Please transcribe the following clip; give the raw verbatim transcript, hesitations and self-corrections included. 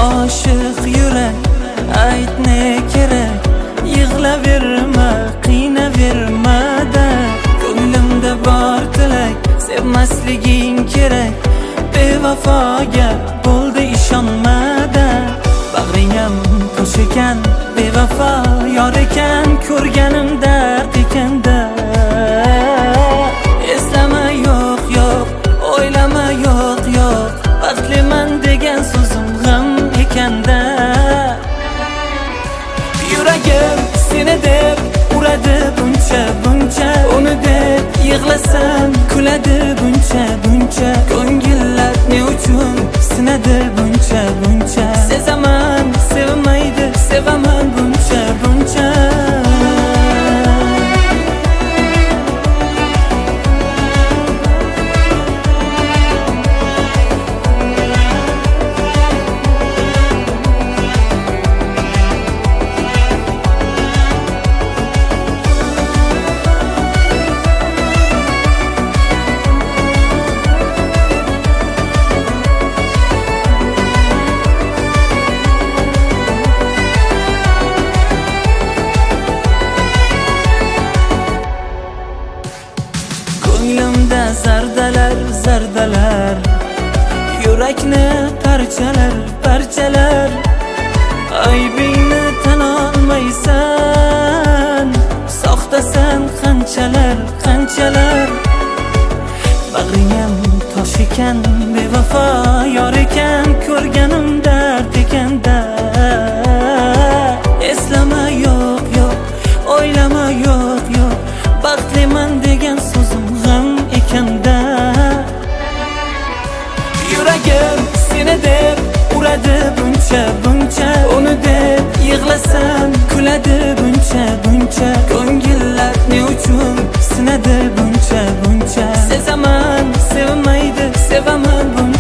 Aşık yürek ayt ne gerek, yig'laverma qiynaverma da. Ko'nglimda bor tilak, sevmasliging kerak. Bevafoga bo'ldi ishonmada. Bag'ringam tosh ekan, bevafo yor ekan, ko'rganim dard ekanda. Eslama yo'q yo'q, o'ylama yo'q yo'q, baxtliman degan so'zim g'am ekanda. Yuragim seni deb uradi buncha buncha, uni deb yig'lasam kuladi buncha buncha. Ko'ngillar ne uchun sinadi buncha buncha. Sezaman sevmaydi, sevaman buncha buncha. Ko'nglimda zardalar zardalar, yurakni parchalar parchalar. Aybingni tan olmaysan, soxtasan qanchalar qanchalar. Bag'ringam tosh ekan, bevafo yor ekan, ko'rganim dard ekanda. Eslama yo'q yo'q, o'ylama yo'q yo'q, baxtliman degan so'zim g'am ekanda. Yuragim seni deb uradi buncha buncha, uni deb yig'lasam kuladi buncha buncha. Ko'ngillar ne uchun sinadi buncha buncha. Sezaman sevmaydi, sevaman buncha.